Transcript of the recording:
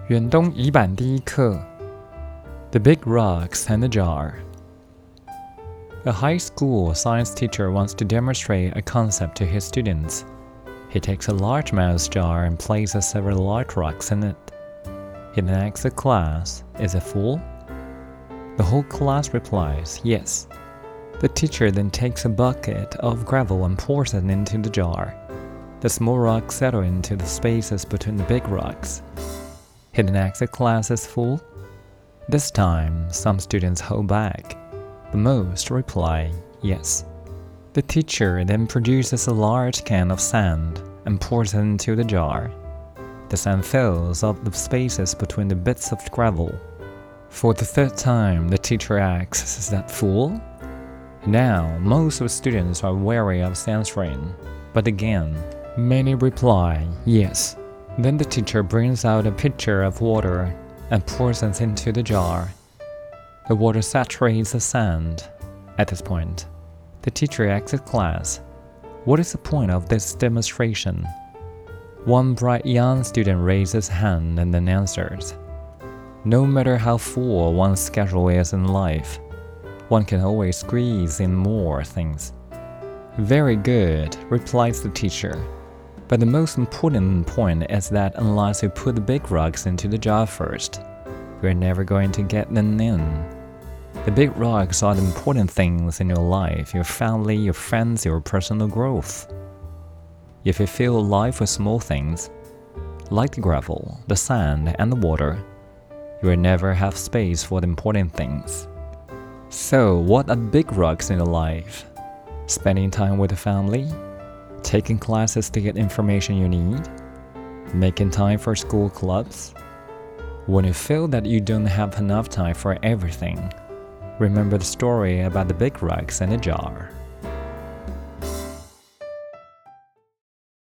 远东乙版第一课 The Big Rocks and the Jar. A high school science teacher wants to demonstrate a concept to his students. He takes a large mouse jar and places several large rocks in it. He then asks the class, "Is it full?" The whole class replies, "Yes." The teacher then takes a bucket of gravel and pours it into the jar. The small rocks settle into the spaces between the big rocks. He then asks the class, "Is full?" This time, some students hold back, but most reply, "Yes." The teacher then produces a large can of sand and pours it into the jar. The sand fills up the spaces between the bits of gravel. For the third time, the teacher asks, "Is that full?" Now, most of the students are wary of answering, but again, many reply, "Yes." Then the teacher brings out a pitcher of water and pours it into the jar. The water saturates the sand. At this point, the teacher asks the class, "What is the point of this demonstration?" One bright young student raises his hand and then answers, "No matter how full one's schedule is in life, one can always squeeze in more things." "Very good," replies the teacher. "But the most important point is that unless you put the big rocks into the jar first, you're never going to get them in. The big rocks are the important things in your life, your family, your friends, your personal growth. If you fill life with small things, like the gravel, the sand, and the water, you will never have space for the important things." So, what are big rocks in your life? Spending time with the family? Taking classes to get information you need? Making time for school clubs? When you feel that you don't have enough time for everything, remember the story about the big rocks and the jar.